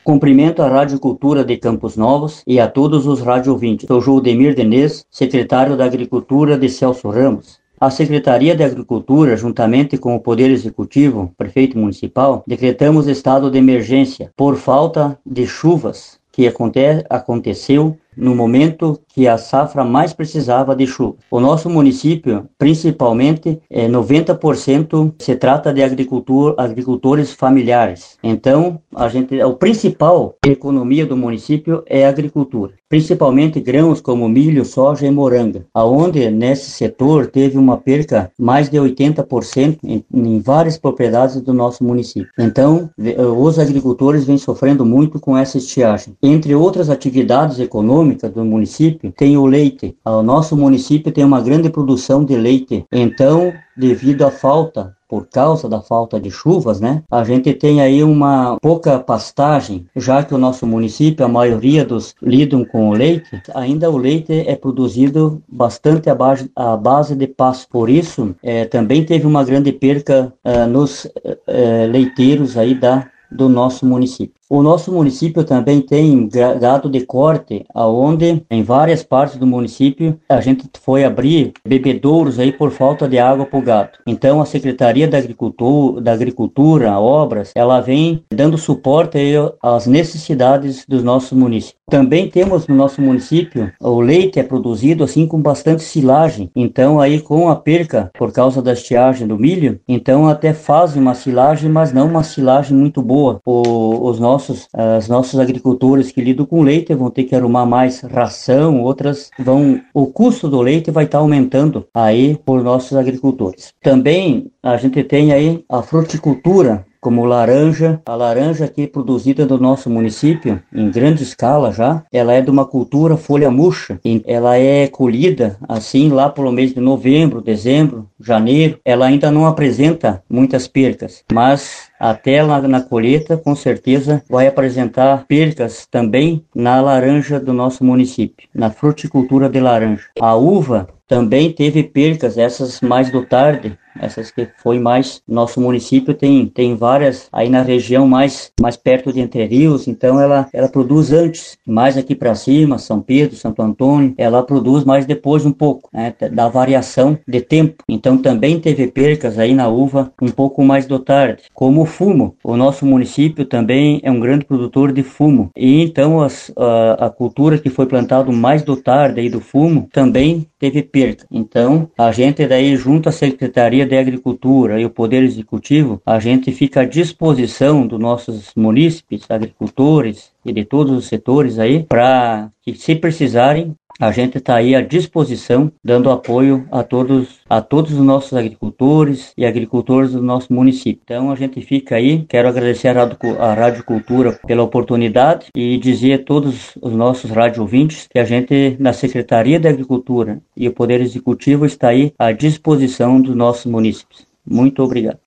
Cumprimento a Rádio Cultura de Campos Novos e a todos os rádio ouvintes. Sou Joldemir Denez, secretário da Agricultura de Celso Ramos. A Secretaria de Agricultura, juntamente com o Poder Executivo, Prefeito Municipal, decretamos estado de emergência por falta de chuvas que aconteceu no momento que a safra mais precisava de chuva. O nosso município, principalmente, 90% se trata de agricultores familiares. Então, o principal economia do município é a agricultura, principalmente grãos como milho, soja e moranga, aonde nesse setor teve uma perca mais de 80% em várias propriedades do nosso município. Então, os agricultores vêm sofrendo muito com essa estiagem. Entre outras atividades econômicas do município, tem o leite. O nosso município tem uma grande produção de leite. Então, devido por causa da falta de chuvas, né? A gente tem aí uma pouca pastagem, já que o nosso município, a maioria lidam com o leite, ainda o leite é produzido bastante à base de pasto. Por isso, também teve uma grande perca nos leiteiros aí do nosso município. O nosso município também tem gado de corte, aonde em várias partes do município a gente foi abrir bebedouros aí por falta de água para o gado. Então a Secretaria da Agricultura, Obras, ela vem dando suporte aí às necessidades dos nossos municípios. Também temos no nosso município, o leite é produzido assim com bastante silagem. Então aí com a perca por causa da estiagem do milho, então até fazem uma silagem, mas não uma silagem muito boa. Os nossos agricultores que lidam com leite vão ter que arrumar mais ração, o custo do leite vai estar aumentando aí por nossos agricultores. Também a gente tem aí a fruticultura, como laranja. A laranja aqui produzida no nosso município, em grande escala já, ela é de uma cultura folha murcha. Ela é colhida assim lá pelo mês de novembro, dezembro, janeiro. Ela ainda não apresenta muitas percas, mas até lá na colheita, com certeza, vai apresentar percas também na laranja do nosso município, na fruticultura de laranja. A uva também teve percas, essas mais do tarde, essas que foi mais, nosso município tem várias aí na região mais perto de Entre Rios, então ela produz antes, mais aqui para cima, São Pedro, Santo Antônio, ela produz mais depois um pouco, né, da variação de tempo. Então também teve percas aí na uva um pouco mais do tarde. Como o fumo, o nosso município também é um grande produtor de fumo, e então a cultura que foi plantada mais do tarde aí do fumo também teve perca. Então a gente daí junto à Secretaria de Agricultura e o Poder Executivo, a gente fica à disposição dos nossos munícipes, agricultores e de todos os setores aí, para que se precisarem, a gente está aí à disposição, dando apoio a todos os nossos agricultores e agricultores do nosso município. Então a gente fica aí, quero agradecer a Rádio Cultura pela oportunidade e dizer a todos os nossos rádio ouvintes que a gente, na Secretaria da Agricultura e o Poder Executivo, está aí à disposição dos nossos munícipes. Muito obrigado.